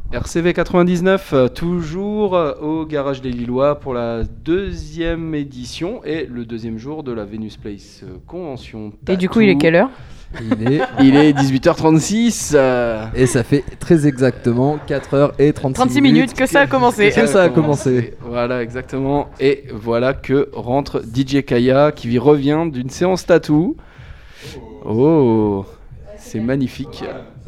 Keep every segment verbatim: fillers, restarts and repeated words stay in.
R C V quatre-vingt-dix-neuf, euh, toujours euh, au Garage des Lillois pour la deuxième édition et le deuxième jour de la Venus Place euh, Convention Tattoo. Et du coup, il est quelle heure ? Il est... Il est dix-huit heures trente-six. Euh... Et ça fait très exactement quatre heures trente-six, trente-six minutes que ça a commencé. Que ça a commencé. Voilà, exactement. Et voilà que rentre D J Kaya qui revient d'une séance tattoo. Oh, c'est magnifique.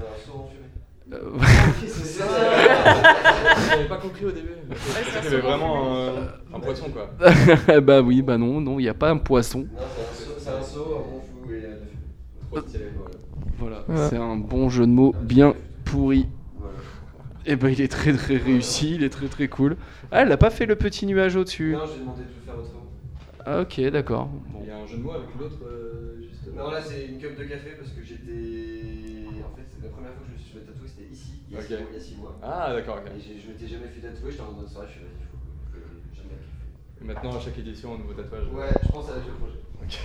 J'avais pas compris au début. Il y avait vraiment un, un poisson quoi. Bah oui, bah non, non, il n'y a pas un poisson. Non, c'est un saut, un bon fou et trop stylé. Voilà, Ouais. c'est un bon jeu de mots bien pourri. Voilà. Et bah il est très très réussi, il est très très cool. Ah, elle a pas fait le petit nuage au-dessus. Non, j'ai demandé de le faire autrement. Ah, ok, d'accord. Bon. Il y a un jeu de mots avec l'autre euh, juste. Non, là c'est une cup de café parce que j'étais. En fait, c'est la première fois que je me suis fait tatouer, c'était ici, il y a Ok. six mois- il y a six mois. Ah d'accord, ok. Et j'ai- je m'étais jamais fait tatouer, j'étais en mode soirée, je suis vas-y, faut que faut que jamais kiffer. Et maintenant à chaque édition un nouveau tatouage. Ouais, je pense avec le projet.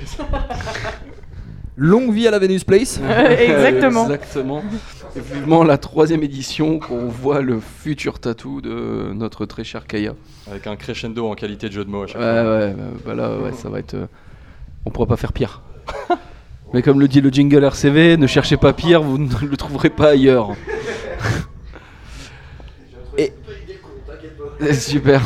Longue vie à la Venus Place. Exactement. Exactement. Et vivement la troisième édition qu'on voit le futur tatou de notre très cher Kaya. Avec un crescendo en qualité de jeu de mots à chaque Ouais, fois. ouais, bah, bah là, ouais, ça va être. euh, on pourra pas faire pire. Mais comme le dit le jingle R C V, ne cherchez pas pire, vous ne le trouverez pas ailleurs. Et. T'inquiète pas. Super.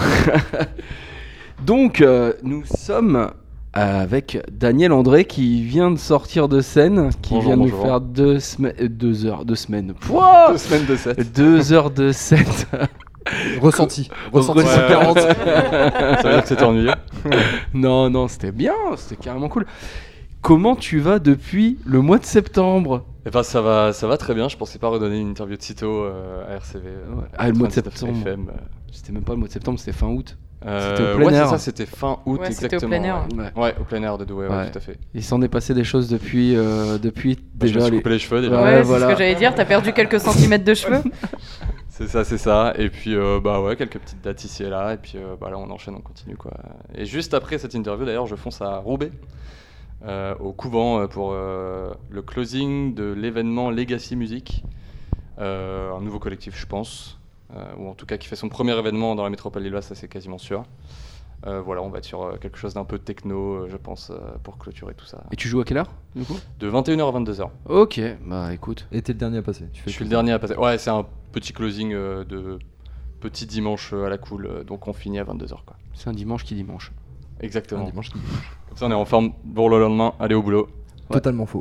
Donc, euh, nous sommes avec Daniel André qui vient de sortir de scène, qui Bonjour, vient de nous bonjour. faire deux, sema- euh, deux heures, deux semaines. Pouah Deux semaines de set. Deux heures de set. Ressenti. Ressenti Ouais. cent quarante. Ça veut dire que c'était ennuyeux. Non, non, c'était bien, c'était carrément cool. Comment tu vas depuis le mois de septembre? Et ben ça va, ça va très bien. Je pensais pas redonner une interview de sitôt euh, à R C V. euh, Ouais. Ah, le mois de quatre-vingt-dix-neuf septembre. F M, euh. C'était même pas le mois de septembre, c'était fin août. Euh, C'était au plein ouais, air. c'est ça, c'était fin août Ouais, c'était au exactement. plein air. Ouais. Ouais, au plein air de Douai, ouais, Ouais. tout à fait. Il s'en est passé des choses depuis, euh, depuis Bah, je me déjà suis les... coupé les cheveux déjà. Ouais, Ouais, c'est voilà. ce que j'allais dire. T'as perdu quelques centimètres de cheveux. C'est ça, c'est ça. Et puis, euh, bah ouais, quelques petites dates ici et là. Et puis, euh, bah là, on enchaîne, on continue quoi. Et juste après cette interview, d'ailleurs, je fonce à Roubaix, euh, au couvent, euh, pour euh, le closing de l'événement Legacy Music, euh, un nouveau collectif, je pense, euh, ou en tout cas qui fait son premier événement dans la métropole lilloise, ça c'est quasiment sûr. Euh, voilà, on va être sur euh, quelque chose d'un peu techno, euh, je pense, euh, pour clôturer tout ça. Et tu joues à quelle heure du coup? De vingt et une heures à vingt-deux heures. Ok, bah écoute. Et t'es le dernier à passer. Tu fais Je suis le tout ça. dernier à passer. Ouais, c'est un petit closing euh, de petit dimanche euh, à la cool, euh, donc on finit à vingt-deux heures quoi. C'est un dimanche qui dimanche. Exactement. Un dimanche qui- Comme ça, on est en forme pour le lendemain, aller au boulot. Totalement faux.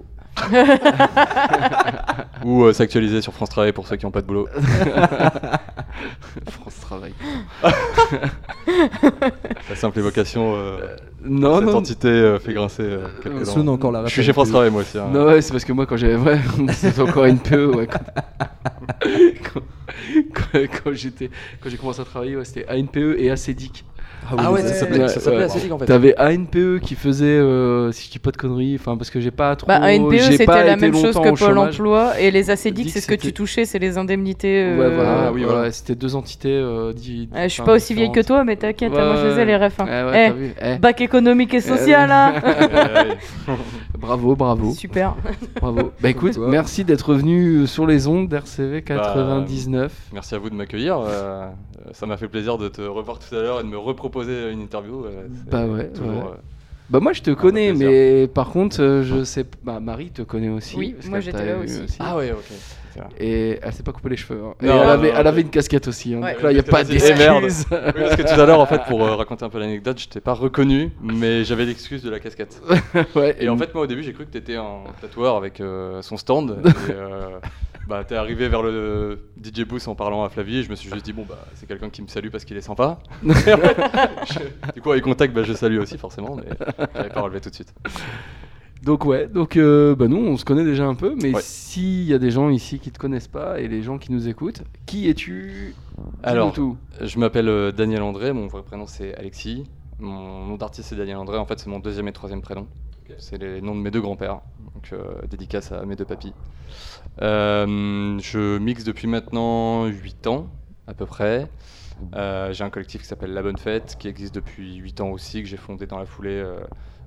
Ou euh, s'actualiser sur France Travail pour ceux qui n'ont pas de boulot. France Travail. La simple évocation, euh, Non, cette non. entité euh, fait grincer euh, quelques Euh, dents. Sonne encore la Je suis chez France Travail moi aussi. hein. Non, ouais, c'est parce que moi, quand j'avais. Ouais, c'était encore une P E, ouais. Quand, quand, quand- quand j'étais, quand j'ai commencé à travailler, ouais, c'était A N P E et A C D I C. Ah ouais, ça ça Ouais, s'appelait ouais, ça s'appelait ouais. Acédic en fait. T'avais A N P E qui faisait, euh, si je dis pas de conneries, enfin parce que j'ai pas trop. Bah, A N P E, j'ai c'était pas la été même chose longtemps que au Pôle chômage. emploi. Et les A C D I C, Dit c'est que ce que tu c'était- touchais, c'est les indemnités. euh, Ouais, voilà, Ah oui, voilà, voilà. c'était deux entités. Euh, di- euh, je suis enfin, pas aussi vieille que différentes. toi, mais t'inquiète, Ouais, moi je faisais les refs. hein. Ouais, ouais, Eh, t'as vu. Eh, bac économique et social, hein. Ouais, bravo, bravo, Super. bravo. Bah écoute, Toi. merci d'être venu sur les ondes d'R C V quatre-vingt-dix-neuf. Merci à vous de m'accueillir. euh, euh, ça m'a fait plaisir de te revoir tout à l'heure et de me reproposer une interview. euh, c'est Bah ouais, toujours, ouais. euh, Bah moi je te connais, plaisir. mais par contre euh, je sais, bah Marie te connaît aussi. Oui, parce moi, qu'elle j'étais t'a là vu aussi. Ah ouais, ok. C'est là. Et elle s'est pas coupé les cheveux. hein. Et Non, elle, non, avait, non, elle non. avait une casquette aussi. hein. Ouais. Donc là il y a Mais pas t'es vas-y, eh, merde. d'excuse. Oui, parce que tout à l'heure, en fait, pour euh, raconter un peu l'anecdote, je t'ai pas reconnu, mais j'avais l'excuse de la casquette. Ouais, Et en fait, moi, au début, j'ai cru que t'étais un tatoueur avec euh, son stand. Et, euh, bah, t'es arrivé vers le D J booth en parlant à Flavie. Et je me suis juste dit, bon, bah, c'est quelqu'un qui me salue parce qu'il est sympa. Et en fait, je- du coup, avec contact, bah, je salue aussi, forcément, mais j'avais pas relevé tout de suite. Donc ouais, donc euh, bah nous on se connaît déjà un peu, mais Ouais. s'il y a des gens ici qui te connaissent pas et les gens qui nous écoutent, qui es-tu? Dis-nous Alors, tout. Je m'appelle euh, Daniel André, mon vrai prénom c'est Alexis. Mon nom d'artiste c'est Daniel André, en fait c'est mon deuxième et troisième prénom. C'est les noms de mes deux grands-pères, donc euh, dédicace à mes deux papis. Euh, je mixe depuis maintenant huit ans à peu près. Euh, j'ai un collectif qui s'appelle La Bonne Fête, qui existe depuis huit ans aussi, que j'ai fondé dans la foulée euh,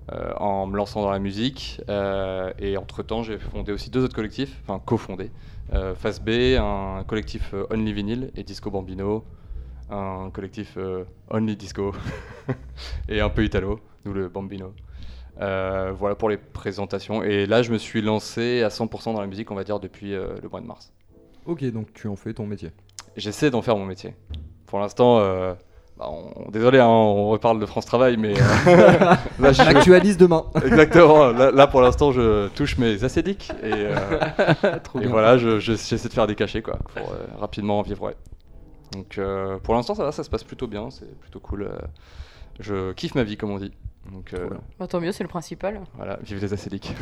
euh, en me lançant dans la musique. Euh, et entre-temps, j'ai fondé aussi deux autres collectifs, enfin cofondé. Euh, Face B, un collectif euh, Only Vinyl, et Disco Bambino, un collectif euh, Only Disco, et un peu Italo, d'où le Bambino. Euh, voilà pour les présentations. Et là, je me suis lancé à cent pour cent dans la musique, on va dire, depuis euh, le mois de mars. Ok, donc tu en fais ton métier. J'essaie d'en faire mon métier. Pour l'instant, euh, bah on, désolé, hein, on reparle de France Travail, mais euh, là, je, Actualise demain. exactement. Là, là, pour l'instant, je touche mes acédiques et, euh, Trop et bien. voilà, je, je- j'essaie de faire des cachets quoi, pour euh, rapidement en vivre. Ouais. Donc, euh, pour l'instant, ça va, ça se passe plutôt bien, c'est plutôt cool. euh, je kiffe ma vie, comme on dit. Donc, euh, Bah, tant mieux, c'est le principal. voilà, vive les acédiques.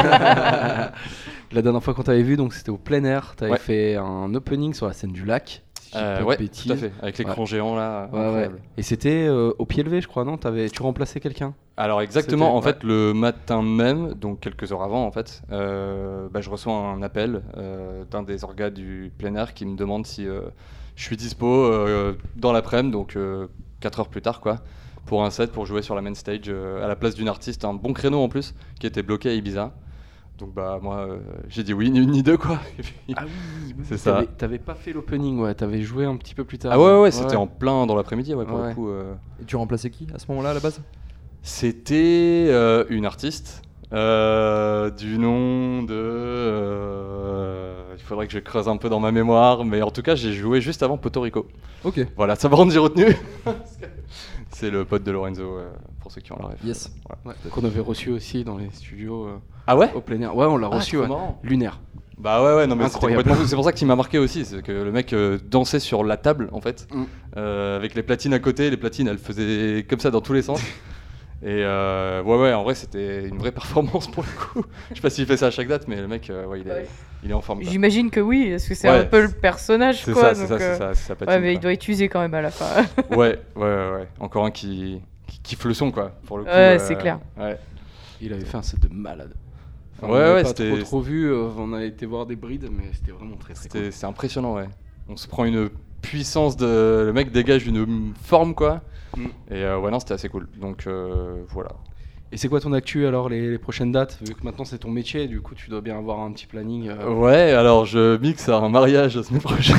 La dernière fois qu'on t'avait vu, donc c'était au plein air. T'avais Ouais. fait un opening sur la scène du lac. Si je dis Euh, pas de ouais, bêtises. tout à fait. Avec l'écran Ouais. géant là. Ouais, ouais. incroyable. Et c'était euh, au pied levé, je crois, non T'avais, tu remplaçais quelqu'un Alors exactement, en C'était- fait, le matin même, donc quelques heures avant, en fait, euh, bah, je reçois un appel euh, d'un des orgas du plein air qui me demande si euh, je suis dispo euh, dans l'après-midi, donc euh, quatre heures plus tard, quoi, pour un set, pour jouer sur la main stage euh, à la place d'une artiste, un bon créneau en plus, qui était bloqué à Ibiza. Donc bah moi, euh, j'ai dit oui, ni une ni deux, quoi. Et puis- Ah oui, C'est ça. T'avais, t'avais pas fait l'opening, ouais. T'avais joué un petit peu plus tard. Ah ouais, ouais, c'était en plein dans l'après-midi, ouais, pour Ouais. le coup. euh. Et tu remplaçais qui à ce moment-là à la base? C'était euh, une artiste euh, du nom de... euh, il faudrait que je creuse un peu dans ma mémoire, mais en tout cas j'ai joué juste avant Porto Rico. Ok, Voilà, ça par contre j'ai retenu. C'est le pote de Lorenzo, euh, pour ceux qui ont la ref. yes. Ouais, qu'on avait reçu aussi dans les studios euh, Ah ouais au plein air. Ouais, on l'a Ah, reçu, trop ouais. marrant. Lunaire. Bah ouais, ouais, non mais c'était Incroyable. complètement fou. C'est pour ça qu'il m'a marqué aussi, c'est que le mec euh, dansait sur la table en fait, Mm. euh, avec les platines à côté, les platines elles faisaient comme ça dans tous les sens. Et euh, ouais, ouais, en vrai c'était une vraie performance pour le coup. Je sais pas s'il fait ça à chaque date, mais le mec, euh, ouais, il, est, Ouais. il est en forme. quoi. J'imagine que oui, parce que c'est Ouais. un peu le personnage, C'est quoi. ça, c'est donc, ça, c'est euh, ça, c'est sa patine, Ouais, mais il quoi. doit être usé quand même à la fin. Ouais, ouais, ouais, ouais. Encore un qui, qui kiffe le son, quoi, pour le coup. Ouais, c'est clair. Ouais. Il avait fait un set de malade. Ouais, on avait ouais, pas c'était- trop, trop vu. euh, on a été voir des brides, mais c'était vraiment très très cool. C'était, c'est impressionnant, ouais. On se prend une puissance de. Le mec dégage une forme, quoi. Mm. Et euh, ouais, non, c'était assez cool. Donc euh, voilà. Et c'est quoi ton actu alors, les, les prochaines dates? Vu que maintenant c'est ton métier, du coup tu dois bien avoir un petit planning. euh, Ouais, alors je mixe à un mariage la semaine prochaine.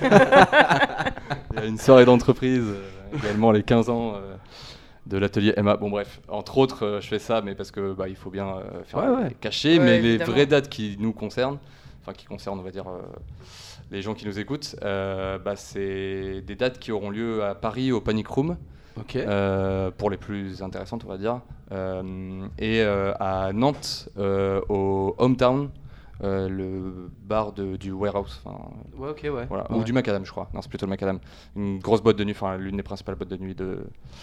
Il y a une soirée d'entreprise, euh, également les quinze ans euh, de l'atelier Emma. Bon bref, entre autres, euh, je fais ça, mais parce que bah, il faut bien euh, faire Ouais, les ouais. cachets, Ouais, mais les évidemment. vraies dates qui nous concernent, enfin qui concernent, on va dire, euh, les gens qui nous écoutent, euh, bah, c'est des dates qui auront lieu à Paris au Panic Room. Ok. Euh, pour les plus intéressantes, on va dire, euh, et euh, à Nantes, euh, au Hometown, euh, le bar de, du Warehouse, enfin, Ouais, ok, ouais. voilà, Ouais. ou du Macadam, je crois. Non, c'est plutôt le Macadam. Une grosse boîte de nuit, enfin l'une des principales boîtes de nuit de,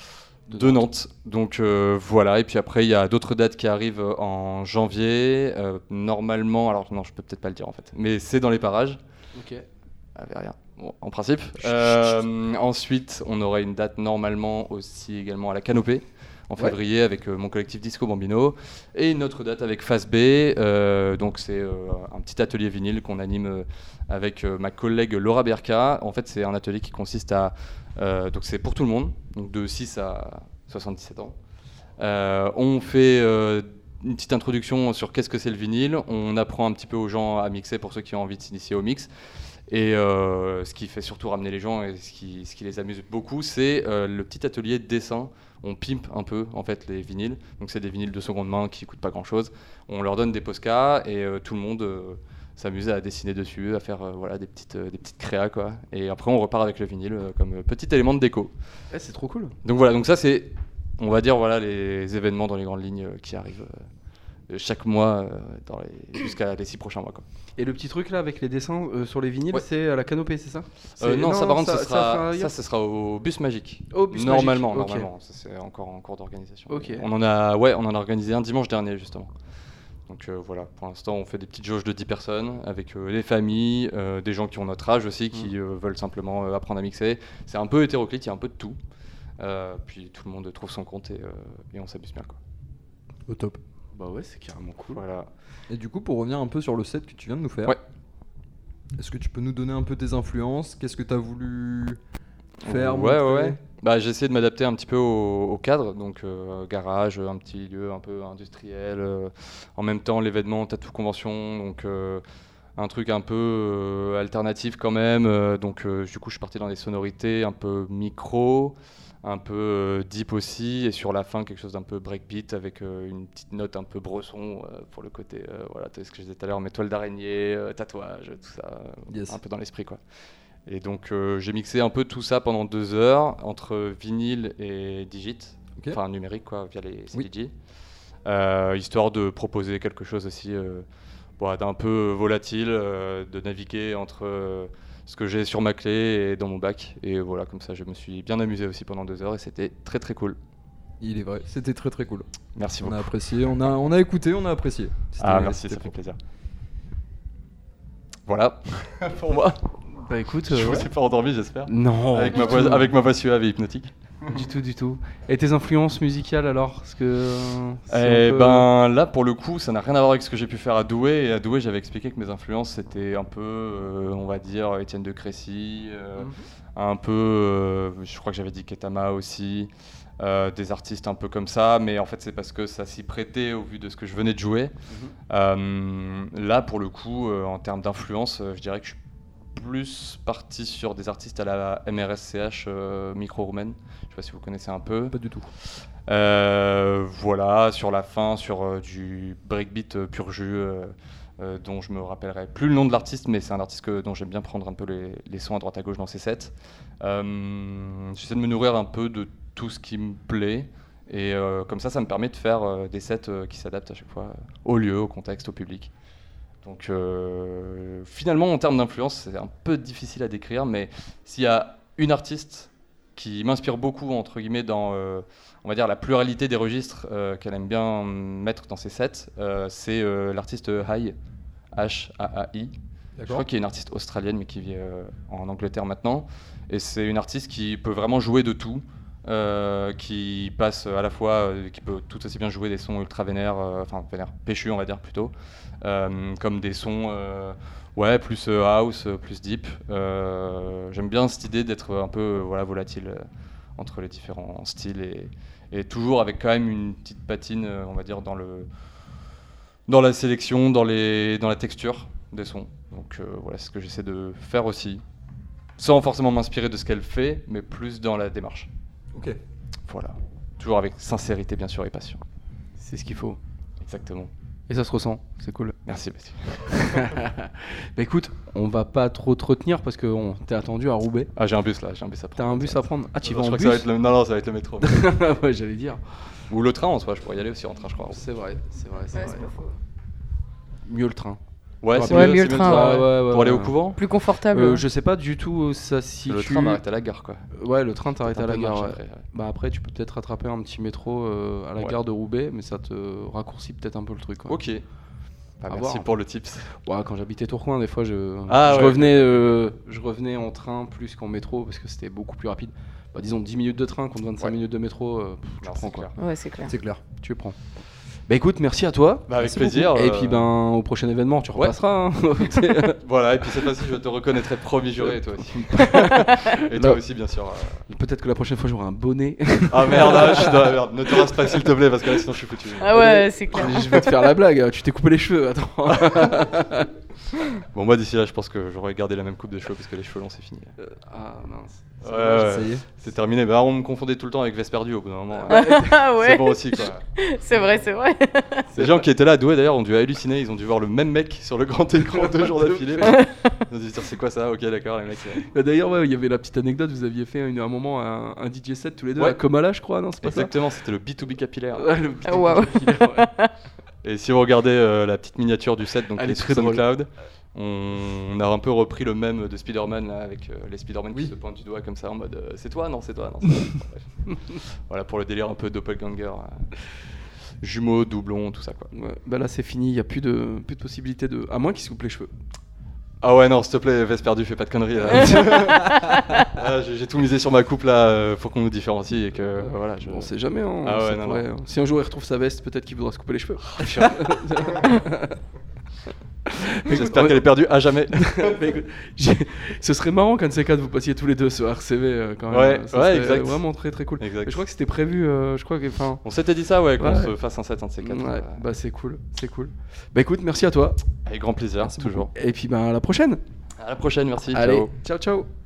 De de Nantes. Donc euh, voilà, et puis après il y a d'autres dates qui arrivent en janvier. euh, normalement, alors non, je peux peut-être pas le dire en fait, mais c'est dans les parages. Ok. Ah, mais rien. Bon, en principe. Euh, ensuite, on aura une date normalement aussi également à la Canopée en Ouais. février avec euh, mon collectif Disco Bambino et une autre date avec Face B. euh, donc c'est euh, un petit atelier vinyle qu'on anime euh, avec euh, ma collègue Laura Berka. En fait, c'est un atelier qui consiste à euh, donc c'est pour tout le monde, donc de six à soixante-dix-sept ans. Euh, on fait euh, une petite introduction sur qu'est-ce que c'est le vinyle. On apprend un petit peu aux gens à mixer pour ceux qui ont envie de s'initier au mix. Et euh, ce qui fait surtout ramener les gens et ce qui, ce qui les amuse beaucoup, c'est euh, le petit atelier de dessin. On pimpe un peu en fait les vinyles. Donc c'est des vinyles de seconde main qui coûtent pas grand-chose. On leur donne des Posca et euh, tout le monde euh, s'amuse à dessiner dessus, à faire euh, voilà des petites euh, des petites créas quoi. Et après on repart avec le vinyle euh, comme euh, petit élément de déco. Ouais, c'est trop cool. Donc voilà, donc ça c'est, on va dire voilà les événements dans les grandes lignes euh, qui arrivent euh, chaque mois euh, dans les, jusqu'à les six prochains mois quoi. Et le petit truc là avec les dessins euh, sur les vinyles, Ouais. c'est à la Canopée, c'est ça? Euh, C'est- non, ça par contre, ça- ce ça sera, fera ça, ailleurs ce sera au bus magique. Au Bus normalement, Magique, ok. normalement, ça c'est encore en cours d'organisation. Ok. On en a, ouais, on en a organisé un dimanche dernier justement. Donc euh, voilà, pour l'instant, on fait des petites jauges de dix personnes avec euh, les familles, euh, des gens qui ont notre âge aussi, qui Mm. euh, veulent simplement euh, apprendre à mixer. C'est un peu hétéroclite, il y a un peu de tout. Euh, puis tout le monde trouve son compte et, euh, et on s'amuse bien quoi. Au top. Bah ouais, c'est carrément cool. Voilà. Et du coup, pour revenir un peu sur le set que tu viens de nous faire, Ouais. est-ce que tu peux nous donner un peu tes influences? Qu'est-ce que tu as voulu Faire, Ouais, ouais, montrer. ouais. Bah, j'ai essayé de m'adapter un petit peu au, au cadre, donc euh, garage, un petit lieu un peu industriel. euh, en même temps, l'événement Tattoo Convention, donc euh, un truc un peu euh, alternatif quand même. euh, donc euh, du coup, je suis parti dans des sonorités un peu micro, un peu euh, deep aussi, et sur la fin, quelque chose d'un peu breakbeat avec euh, une petite note un peu bresson euh, pour le côté, euh, voilà, tu sais ce que je disais tout à l'heure, mes toiles d'araignée, euh, tatouage, tout ça, euh, Yes. un peu dans l'esprit quoi. Et donc euh, j'ai mixé un peu tout ça pendant deux heures entre vinyle et digit, Ok. enfin numérique quoi, via les Oui. C D J, euh, histoire de proposer quelque chose aussi euh, bon, d'un peu volatile, euh, de naviguer entre euh, ce que j'ai sur ma clé et dans mon bac. Et voilà, comme ça je me suis bien amusé aussi pendant deux heures et c'était très très cool. Il est vrai, c'était très très cool. Merci On beaucoup. a apprécié, on a, on a écouté, on a apprécié. C'était- Ah merci, c'était ça fait trop. plaisir. Voilà, pour moi. Bah écoute, Je euh, vous ouais. ai pas endormi j'espère. Non, Avec du ma, tout. voix, avec ma voix suave et hypnotique. Du tout, du tout. Et tes influences musicales alors? Parce que. euh, c'est Eh un peu- ben là pour le coup ça n'a rien à voir avec ce que j'ai pu faire à Douai, et à Douai j'avais expliqué que mes influences c'était un peu euh, on va dire Étienne de Crécy, euh, Mhm. un peu euh, je crois que j'avais dit Ketama aussi, euh, des artistes un peu comme ça, mais en fait c'est parce que ça s'y prêtait au vu de ce que je venais de jouer. Mhm. Euh, là pour le coup euh, en termes d'influence euh, je dirais que je suis plus parti sur des artistes à la M R S C H euh, micro-roumaine, je sais pas si vous connaissez un peu. Pas du tout. Euh, voilà, sur la fin, sur euh, du breakbeat euh, pur jus, euh, euh, dont je me rappellerai plus le nom de l'artiste, mais c'est un artiste que, dont j'aime bien prendre un peu les, les sons à droite à gauche dans ses sets. Euh, J'essaie de me nourrir un peu de tout ce qui me plaît, et euh, comme ça, ça me permet de faire euh, des sets euh, qui s'adaptent à chaque fois euh, au lieu, au contexte, au public. Donc euh, finalement, en termes d'influence, c'est un peu difficile à décrire, mais s'il y a une artiste qui m'inspire beaucoup, entre guillemets, dans, euh, on va dire, la pluralité des registres euh, qu'elle aime bien mettre dans ses sets, euh, c'est euh, l'artiste Hai, H A A I. Je crois qu'il y a une artiste australienne, mais qui vit euh, en Angleterre maintenant. Et c'est une artiste qui peut vraiment jouer de tout, euh, qui passe à la fois, euh, qui peut tout aussi bien jouer des sons ultra vénères, euh, enfin vénères, péchus, on va dire plutôt, euh, comme des sons... euh, Ouais, plus euh, house, euh, plus deep. Euh, J'aime bien cette idée d'être un peu euh, voilà, volatile euh, entre les différents styles et, et toujours avec quand même une petite patine, euh, on va dire, dans, le, dans la sélection, dans, les, dans la texture des sons. Donc euh, voilà, c'est ce que j'essaie de faire aussi. Sans forcément m'inspirer de ce qu'elle fait, mais plus dans la démarche. Ok. Voilà. Toujours avec sincérité, bien sûr, et passion. C'est ce qu'il faut. Exactement. Et ça se ressent, c'est cool. Merci, Bastien. Bah écoute, on va pas trop te retenir parce que on t'es attendu à Roubaix. Ah, j'ai un bus là, j'ai un bus à prendre. T'as un bus à prendre? Ah, tu Non, vas je en crois que ça va bus? être le... Non, non, ça va être le métro. Ouais, j'allais dire. Ou le train en soi, je pourrais y aller aussi en train, je crois. C'est vrai, c'est vrai, c'est Ouais, vrai. c'est pas faux. Mieux le train. Ouais, Ouais, c'est mieux mieux, le c'est mieux train, train, ouais. ouais, ouais, Pour aller ouais. au couvent, Plus confortable. Euh, je sais pas du tout où ça se situe. le train m'arrête à la gare quoi. Ouais, le train t'arrête Peut-être à un la peu de gare. marche Ouais. après, ouais. Bah après, tu peux peut-être rattraper un petit métro euh, à la Ouais. gare de Roubaix, mais ça te raccourcit peut-être un peu le truc. Ouais. Ok. Bah, À merci voir. pour le tips. Ouais, quand j'habitais Tourcoing, des fois, je, Ah, je, ouais. revenais, euh, je revenais en train plus qu'en métro parce que c'était beaucoup plus rapide. Bah, disons dix minutes de train contre vingt-cinq Ouais. minutes de métro, euh, pff, tu Non, prends c'est quoi. clair. Ouais, c'est clair. C'est clair. Tu prends. Bah écoute, merci à toi. Bah, avec Merci plaisir, beaucoup. Et euh, puis ben au prochain événement, tu Ouais. repasseras. hein. Voilà, et puis cette fois-ci, je te reconnaîtrai promis juré, et toi aussi. Et toi Là. aussi, bien sûr. euh. Peut-être que la prochaine fois j'aurai un bonnet. Ah merde, ah, je suis dans la merde. Ne te rase pas s'il te plaît, parce que là, sinon, je suis foutu. Ah ouais, c'est clair. Je vais te faire la blague. Tu t'es coupé les cheveux. Attends. Bon, moi, d'ici là, je pense que j'aurais gardé la même coupe de cheveux, parce que les cheveux longs, c'est fini. Ah mince. Ouais, Ça ouais, y est. c'est terminé. Bah, on me confondait tout le temps avec Vesperdu au bout d'un moment. hein. Ah C'est ouais, bon aussi, quoi. c'est vrai, c'est vrai. Les gens qui étaient là à Douai d'ailleurs ont dû halluciner, ils ont dû voir le même mec sur le grand écran deux jours d'affilée. Ils ont dû se dire c'est quoi ça, ok d'accord les mecs. euh. Bah, D'ailleurs, ouais, il y avait la petite anecdote. Vous aviez fait une- un moment un, un D J set tous les deux, Ouais. à Comala, je crois, non? C'est pas Exactement, c'était le B deux B capillaire. ça? Ouais, le petit Ah, waouh. filet, ouais. Et si vous regardez euh, la petite miniature du set, donc Elle les est très sur drôle. SoundCloud, on, on a un peu repris le même de Spider-Man là, avec euh, les Spider-Man Oui. qui se pointent du doigt comme ça en mode euh, c'est toi, non c'est toi, non c'est toi. Bref. Voilà pour le délire un peu doppelganger, euh, jumeaux, doublons, tout ça quoi. Ouais, bah là c'est fini, il n'y a plus de, plus de possibilité de. À moins qu'il se coupe les cheveux. Ah ouais non s'il te plaît Vesperdu fais pas de conneries là. Ah, j'ai j'ai tout misé sur ma coupe là, euh, faut qu'on nous différencie et que euh, voilà. Je... On sait jamais. Hein, Ah ouais, ça non, pourrait- Si un jour il retrouve sa veste, peut-être qu'il voudra se couper les cheveux. J'espère qu'elle est perdue à jamais. Mais écoute, j'ai- ce serait marrant qu'un de ces quatre vous passiez tous les deux sur R C V euh, quand même. Ouais, Ça ouais, serait exact. Vraiment très très cool. Exact. Mais je crois que c'était prévu. euh, je crois que. Enfin. On s'était dit ça, ouais, qu'on Ouais. se fasse un set, un de ces quatre. Ouais, euh, bah c'est cool, c'est cool. Bah écoute, merci à toi. Avec grand plaisir, Merci toujours. Et puis bah à la prochaine. À la prochaine, merci. Allez, Ciao. ciao ciao.